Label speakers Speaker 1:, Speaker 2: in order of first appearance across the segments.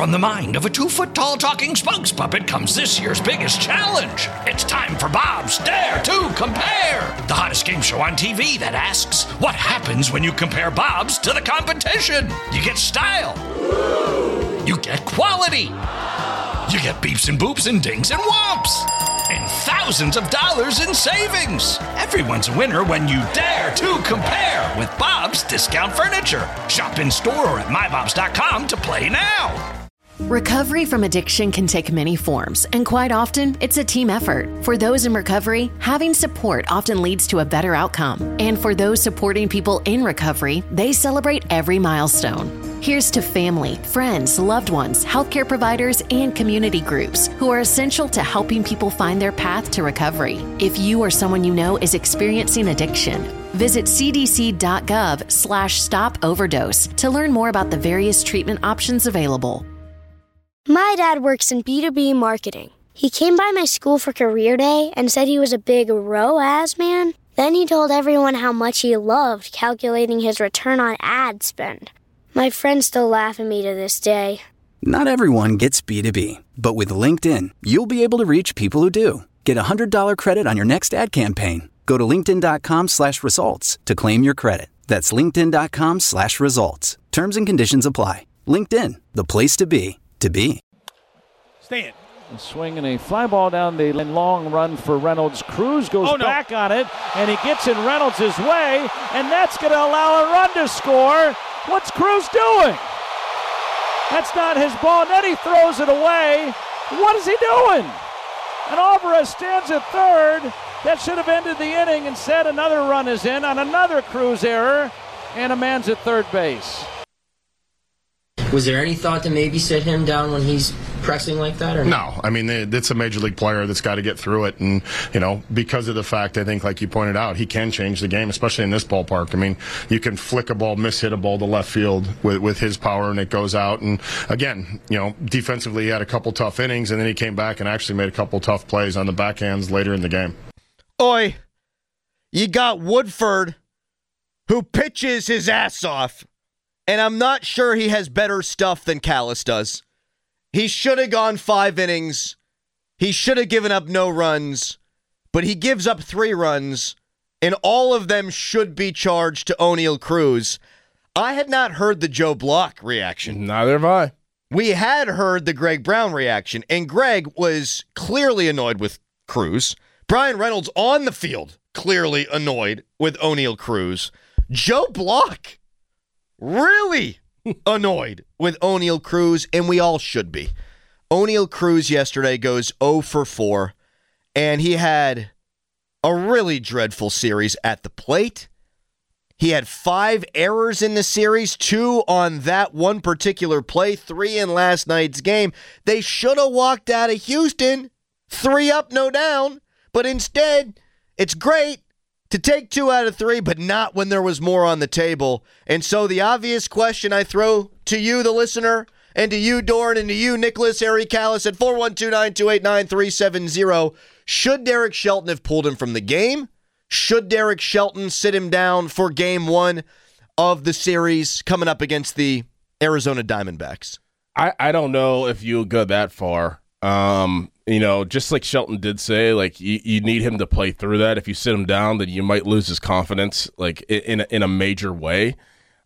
Speaker 1: From the mind of a 2-foot-tall talking spokes puppet comes this year's biggest challenge. It's time for Bob's Dare to Compare, the hottest game show on TV that asks, what happens when you compare Bob's to the competition? You get style. You get quality. You get beeps and boops and dings and whomps. And thousands of dollars in savings. Everyone's a winner when you dare to compare with Bob's Discount Furniture. Shop in store or at mybobs.com to play now.
Speaker 2: Recovery from addiction can take many forms, and quite often, it's a team effort. For those in recovery, having support often leads to a better outcome. And for those supporting people in recovery, they celebrate every milestone. Here's to family, friends, loved ones, healthcare providers, and community groups who are essential to helping people find their path to recovery. If you or someone you know is experiencing addiction, visit cdc.gov/stop overdose to learn more about the various treatment options available.
Speaker 3: My dad works in B2B marketing. He came by my school for career day and said he was a big ROAS man. Then he told everyone how much he loved calculating his return on ad spend. My friends still laugh at me to this day.
Speaker 4: Not everyone gets B2B, but with LinkedIn, you'll be able to reach people who do. Get a $100 credit on your next ad campaign. Go to linkedin.com/results to claim your credit. That's linkedin.com/results. Terms and conditions apply. LinkedIn, the place to be.
Speaker 5: Stand. Swinging a fly ball down the long run for Reynolds. Cruz goes back on it, and he gets in Reynolds' way, and that's going to allow a run to score. What's Cruz doing? That's not his ball, and then he throws it away. What is he doing? And Alvarez stands at third. That should have ended the inning. Instead, another run is in on another Cruz error, and a man's at third base.
Speaker 6: Was there any thought to maybe sit him down when he's pressing like that? Or
Speaker 7: no? I mean, it's a major league player that's got to get through it. And, because of the fact, I think, like you pointed out, he can change the game, especially in this ballpark. I mean, you can flick a ball, mishit a ball to left field with his power, and it goes out. And, again, defensively, he had a couple tough innings, and then he came back and actually made a couple tough plays on the backhands later in the game.
Speaker 8: Oi, you got Woodford, who pitches his ass off. And I'm not sure he has better stuff than Callis does. He should have gone 5 innings. He should have given up no runs. But he gives up 3 runs. And all of them should be charged to Oneil Cruz. I had not heard the Joe Block reaction.
Speaker 9: Neither have I.
Speaker 8: We had heard the Greg Brown reaction. And Greg was clearly annoyed with Cruz. Brian Reynolds on the field, clearly annoyed with Oneil Cruz. Joe Block really annoyed with Oneil Cruz, and we all should be. Oneil Cruz yesterday goes 0 for 4, and he had a really dreadful series at the plate. He had 5 errors in the series, 2 on that one particular play, 3 in last night's game. They should have walked out of Houston, 3 up, no down, but instead, it's great to take 2 out of 3, but not when there was more on the table. And so the obvious question I throw to you, the listener, and to you, Dorn, and to you, Nicholas Harry Callis, at 412-928-9370, should Derek Shelton have pulled him from the game? Should Derek Shelton sit him down for game 1 of the series coming up against the Arizona Diamondbacks?
Speaker 9: I don't know if you would go that far. Just like Shelton did say, like you need him to play through that. If you sit him down, then you might lose his confidence, like in a major way.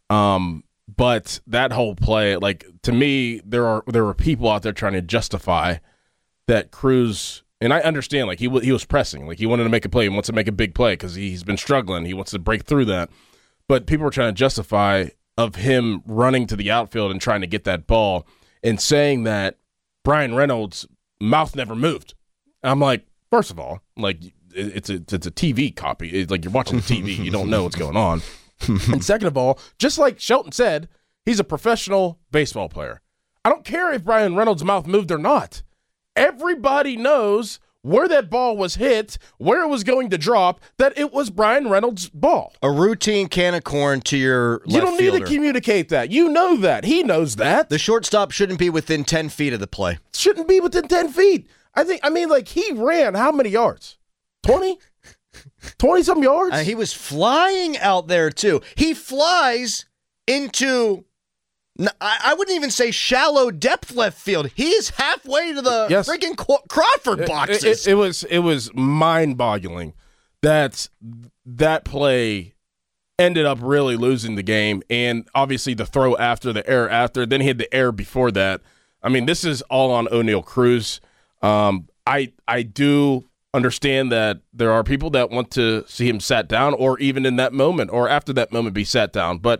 Speaker 9: But that whole play, like to me, there were people out there trying to justify that Cruz, and I understand, like he was pressing, like he wanted to make a play, he wants to make a big play because he's been struggling, he wants to break through that. But people were trying to justify of him running to the outfield and trying to get that ball and saying that Brian Reynolds' mouth never moved. I'm like, first of all, like it's a TV copy. It's like you're watching the TV. You don't know what's going on. And second of all, just like Shelton said, he's a professional baseball player. I don't care if Brian Reynolds' mouth moved or not. Everybody knows where that ball was hit, where it was going to drop, that it was Brian Reynolds' ball.
Speaker 8: A routine can of corn to your left fielder.
Speaker 9: You don't need to communicate that. You know that. He knows that.
Speaker 8: The shortstop shouldn't be within 10 feet of the play.
Speaker 9: Shouldn't be within 10 feet. He ran how many yards? 20? 20-some yards?
Speaker 8: He was flying out there, too. He flies into No, I wouldn't even say shallow depth left field. He is halfway to the freaking Crawford boxes.
Speaker 9: It was mind-boggling that play ended up really losing the game, and obviously the throw after, the error after, then he had the error before that. I mean, this is all on Oneil Cruz. I do understand that there are people that want to see him sat down, or even in that moment or after that moment be sat down, but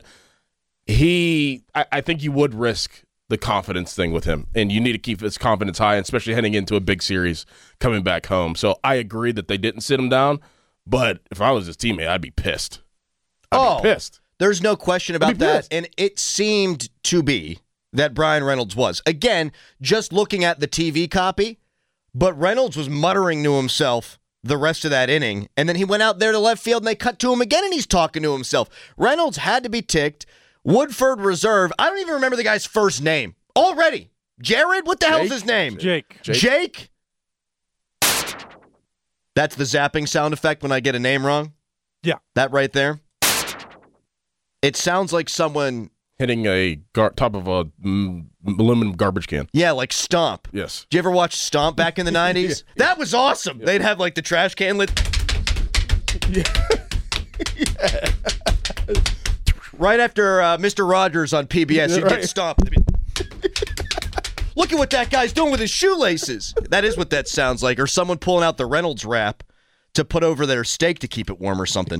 Speaker 9: I think you would risk the confidence thing with him, and you need to keep his confidence high, especially heading into a big series coming back home. So I agree that they didn't sit him down, but if I was his teammate, I'd be pissed. I'd be pissed.
Speaker 8: There's no question about that, and it seemed to be that Bryan Reynolds was. Again, just looking at the TV copy, but Reynolds was muttering to himself the rest of that inning, and then he went out there to left field, and they cut to him again, and he's talking to himself. Reynolds had to be ticked. Woodford reserve. I don't even remember the guy's first name already. Jared? What the hell's his name?
Speaker 5: Jake.
Speaker 8: That's the zapping sound effect when I get a name wrong?
Speaker 5: Yeah.
Speaker 8: That right there? It sounds like someone
Speaker 9: hitting a top of a aluminum garbage can.
Speaker 8: Yeah, like Stomp.
Speaker 9: Yes.
Speaker 8: Did you ever watch Stomp back in the 90s? Yeah. That was awesome. Yeah. They'd have like the trash can lit. Yeah. Right after Mr. Rogers on PBS, you get stomped. Look at what that guy's doing with his shoelaces. That is what that sounds like. Or someone pulling out the Reynolds wrap to put over their steak to keep it warm or something.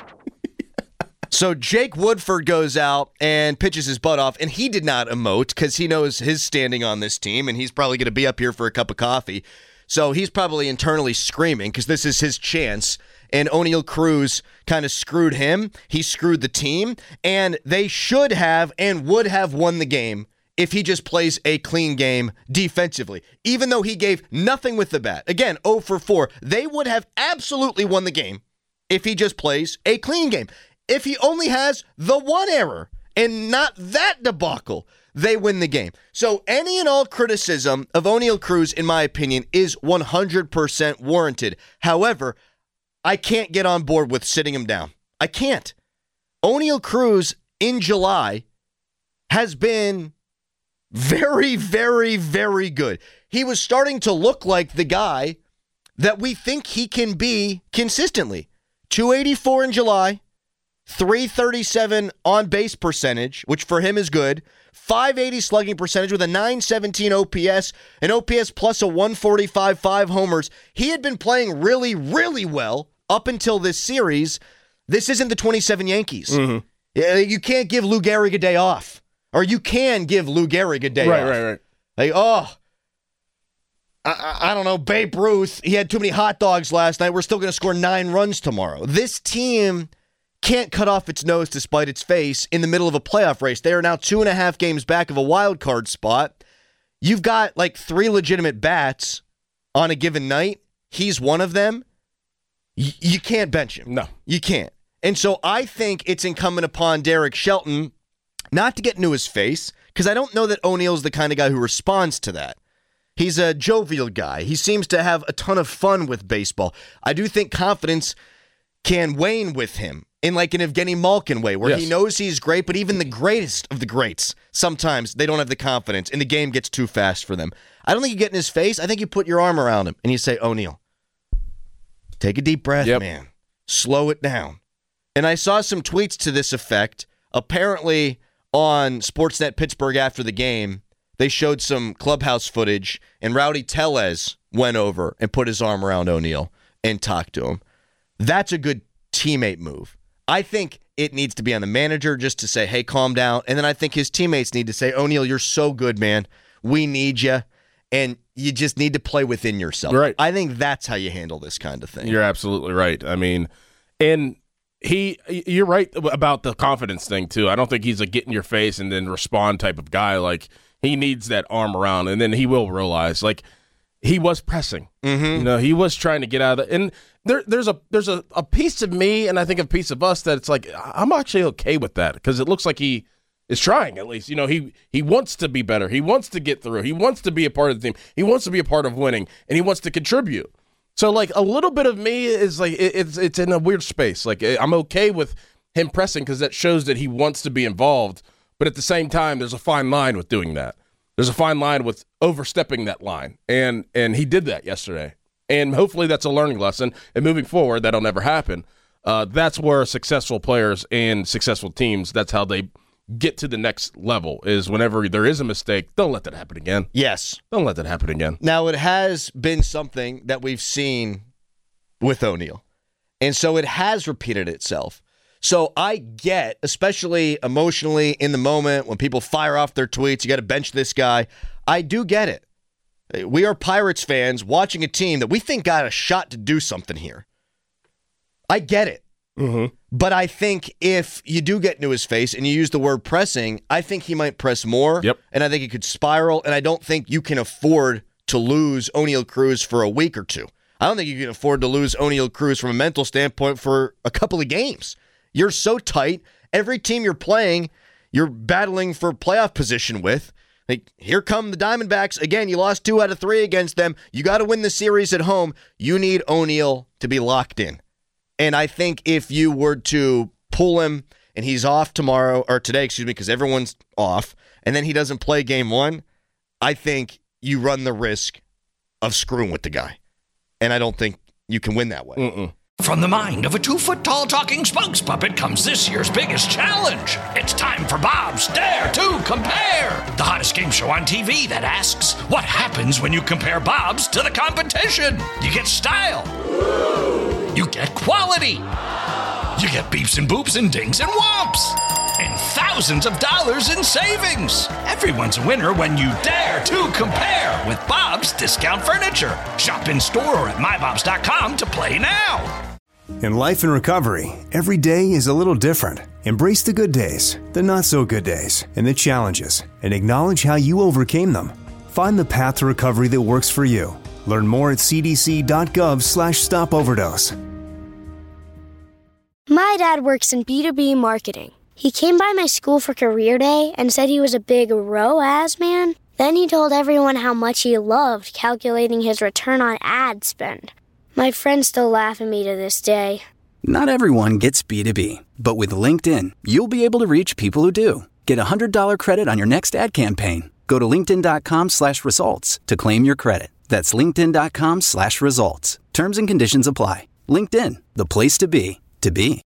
Speaker 8: So Jake Woodford goes out and pitches his butt off, and he did not emote because he knows his standing on this team, and he's probably going to be up here for a cup of coffee. So he's probably internally screaming because this is his chance. And Oneil Cruz kind of screwed him. He screwed the team. And they should have and would have won the game if he just plays a clean game defensively. Even though he gave nothing with the bat. Again, 0 for 4. They would have absolutely won the game if he just plays a clean game. If he only has the one error and not that debacle, they win the game. So any and all criticism of Oneil Cruz, in my opinion, is 100% warranted. However, I can't get on board with sitting him down. I can't. Oneil Cruz in July has been very, very, very good. He was starting to look like the guy that we think he can be consistently. 284 in July, 337 on base percentage, which for him is good. 580 slugging percentage with a 917 OPS, an OPS plus a 145, 5 homers. He had been playing really, really well up until this series. This isn't the 27 Yankees. Mm-hmm. You can't give Lou Gehrig a day off. Or you can give Lou Gehrig a day off. Right. Like, I don't know, Babe Ruth, he had too many hot dogs last night. We're still going to score 9 runs tomorrow. This team can't cut off its nose to spite its face in the middle of a playoff race. They are now 2.5 games back of a wild card spot. You've got like 3 legitimate bats on a given night. He's one of them. You can't bench him.
Speaker 9: No.
Speaker 8: You can't. And so I think it's incumbent upon Derek Shelton not to get into his face, because I don't know that Oneil's the kind of guy who responds to that. He's a jovial guy. He seems to have a ton of fun with baseball. I do think confidence can wane with him in like an Evgeny Malkin way, where he knows he's great, but even the greatest of the greats, sometimes they don't have the confidence, and the game gets too fast for them. I don't think you get in his face. I think you put your arm around him, and you say, Oneil, take a deep breath, man. Slow it down. And I saw some tweets to this effect. Apparently, on Sportsnet Pittsburgh after the game, they showed some clubhouse footage, and Rowdy Tellez went over and put his arm around Oneil and talked to him. That's a good teammate move. I think it needs to be on the manager just to say, hey, calm down. And then I think his teammates need to say, Oneil, you're so good, man. We need you. And you just need to play within yourself.
Speaker 9: Right.
Speaker 8: I think that's how you handle this kind of thing.
Speaker 9: You're absolutely right. I mean, and you're right about the confidence thing, too. I don't think he's a get in your face and then respond type of guy. Like, he needs that arm around, and then he will realize, like, he was pressing. Mm-hmm. You know, he was trying to get out of it. And there's a piece of me, and I think a piece of us, that it's like, I'm actually okay with that, because it looks like he is trying, at least. You know, he wants to be better. He wants to get through. He wants to be a part of the team. He wants to be a part of winning, and he wants to contribute. So, like, a little bit of me is like, it's in a weird space. Like, I'm okay with him pressing because that shows that he wants to be involved. But at the same time, there's a fine line with doing that. There's a fine line with overstepping that line, and he did that yesterday. And hopefully that's a learning lesson, and moving forward, that'll never happen. That's where successful players and successful teams, that's how they get to the next level, is whenever there is a mistake, don't let that happen again.
Speaker 8: Yes.
Speaker 9: Don't let that happen again.
Speaker 8: Now, it has been something that we've seen with O'Neal, and so it has repeated itself. So I get, especially emotionally in the moment, when people fire off their tweets, you got to bench this guy. I do get it. We are Pirates fans watching a team that we think got a shot to do something here. I get it.
Speaker 9: Mm-hmm.
Speaker 8: But I think if you do get into his face and you use the word pressing, I think he might press more.
Speaker 9: Yep.
Speaker 8: And I think he could spiral. And I don't think you can afford to lose O'Neal Cruz for a week or two. I don't think you can afford to lose O'Neal Cruz from a mental standpoint for a couple of games. You're so tight. Every team you're playing, you're battling for playoff position with. Like, here come the Diamondbacks. Again, you lost 2 out of 3 against them. You got to win the series at home. You need O'Neal to be locked in. And I think if you were to pull him and he's off tomorrow, or today, because everyone's off, and then he doesn't play game 1, I think you run the risk of screwing with the guy. And I don't think you can win that way.
Speaker 9: Mm-mm.
Speaker 1: From the mind of a 2-foot-tall talking spokes puppet comes this year's biggest challenge. It's time for Bob's Dare to Compare, the hottest game show on TV that asks, what happens when you compare Bob's to the competition? You get style. You get quality. You get beeps and boops and dings and whomps. And thousands of dollars in savings. Everyone's a winner when you dare to compare with Bob's Discount Furniture. Shop in store or at mybobs.com to play now.
Speaker 10: In life and recovery, every day is a little different. Embrace the good days, the not so good days, and the challenges, and acknowledge how you overcame them. Find the path to recovery that works for you. Learn more at cdc.gov/stopoverdose.
Speaker 3: My dad works in B2B marketing. He came by my school for career day and said he was a big ROAS man. Then he told everyone how much he loved calculating his return on ad spend. My friends still laugh at me to this day.
Speaker 4: Not everyone gets B2B, but with LinkedIn, you'll be able to reach people who do. Get a $100 credit on your next ad campaign. Go to linkedin.com/results to claim your credit. That's linkedin.com/results. Terms and conditions apply. LinkedIn, the place to be, to be.